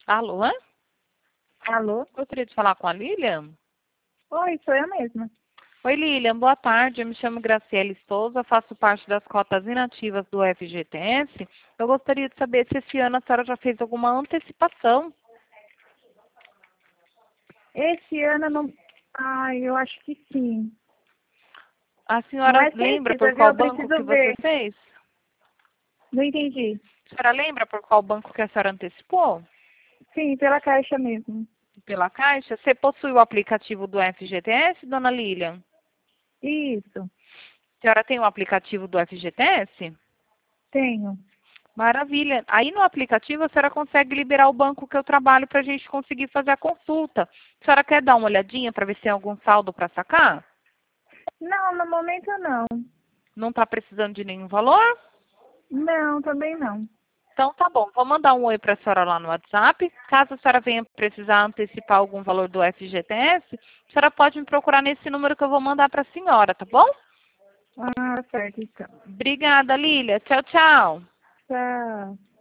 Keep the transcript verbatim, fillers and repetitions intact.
Alô? Alô? Gostaria de falar com a Lilian? Oi, sou eu mesma. Oi, Lilian. Boa tarde. Eu me chamo Graciele Souza, faço parte das cotas inativas do F G T S. Eu gostaria de saber se esse ano a senhora já fez alguma antecipação. Esse ano eu não. Ai, eu acho que sim. A senhora Mas lembra precisa, por viu? qual Eu banco que preciso você ver. fez? Não entendi. A senhora lembra por qual banco que a senhora antecipou? Sim, pela caixa mesmo. Pela Caixa? Você possui o aplicativo do F G T S, dona Lilian? Isso, A senhora tem o aplicativo do F G T S? tenho. Maravilha. Aí no aplicativo a senhora consegue liberar o banco que eu trabalho para a gente conseguir fazer a consulta. A senhora quer dar uma olhadinha para ver se tem algum saldo para sacar? Não, no momento não. Não está precisando de nenhum valor? Não, também não. Então tá bom, vou mandar um oi para a senhora lá no WhatsApp. Caso a senhora venha precisar antecipar algum valor do F G T S, a senhora pode me procurar nesse número que eu vou mandar para a senhora, tá bom? Ah, certo, então. Obrigada, Lília. Tchau, tchau. Tchau.